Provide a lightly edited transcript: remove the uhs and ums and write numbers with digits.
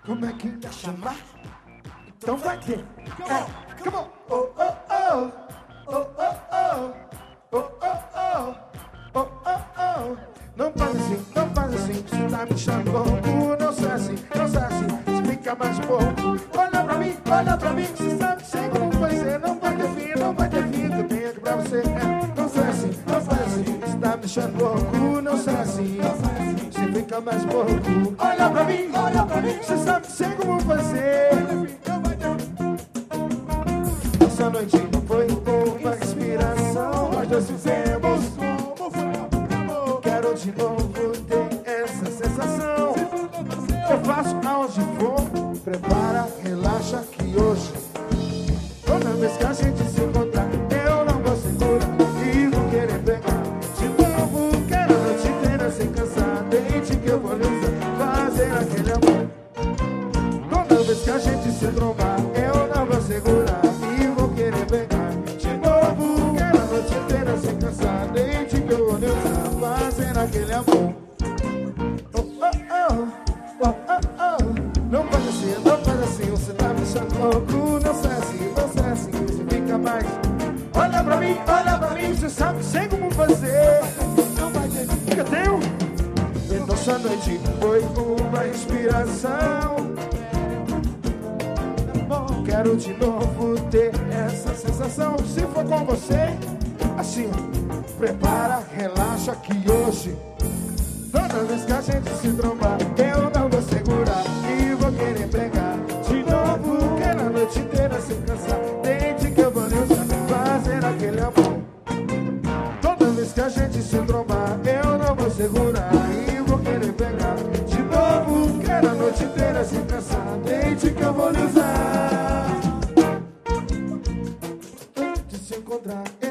Como é que ia chamar? Então vai ter. Come on. Oh, oh, oh. Oh, oh, oh. Oh, oh, oh. Oh, oh, oh. Não faz assim, não faz assim. Você tá me chamando louco. Não sai assim, não sai assim. Explica mais um pouco. Olha pra mim. Você sabe sem como fazer. Não vai ter fim, não vai ter fim. Eu tenho aqui pra você. Não sai assim, não faz assim. Você tá me chamando louco. Não sai assim, não sai assim. Fica mais pouco. Olha pra mim, você sabe sem como fazer. Essa noite não foi uma inspiração, nós dois fizemos. Quero de novo ter essa sensação. Eu faço aonde for. Prepara, relaxa que hoje, toda vez que a gente se encontrar, eu não vou segurar e vou querer pegar de novo. Quero a noite inteira sem cansar, desde que eu vou lhe usar, fazer aquele amor. Toda vez que a gente se trombar, eu não vou segurar e vou querer pegar de novo. Quero a noite inteira sem cansar, desde que eu vou lhe usar, fazer aquele amor. Oh, oh, oh, oh, oh, oh. Não faz assim, você tá me deixando louco. Não sai assim, você fica mais. Olha pra mim, você sabe sem como fazer. Não vai ter, fica teu. E nossa noite foi uma inspiração. Quero de novo ter essa sensação. Se for com você, assim, prepara, relaxa que hoje, toda vez que a gente se trombar, eu não vou segurar e vou querer pegar de novo. Quero a noite inteira sem cansar, desde que eu vou lhe usar, fazer aquele amor. Toda vez que a gente se trombar, eu não vou segurar e vou querer pegar de novo. Quero a noite inteira sem cansar, desde que eu vou lhe usar. De se encontrar,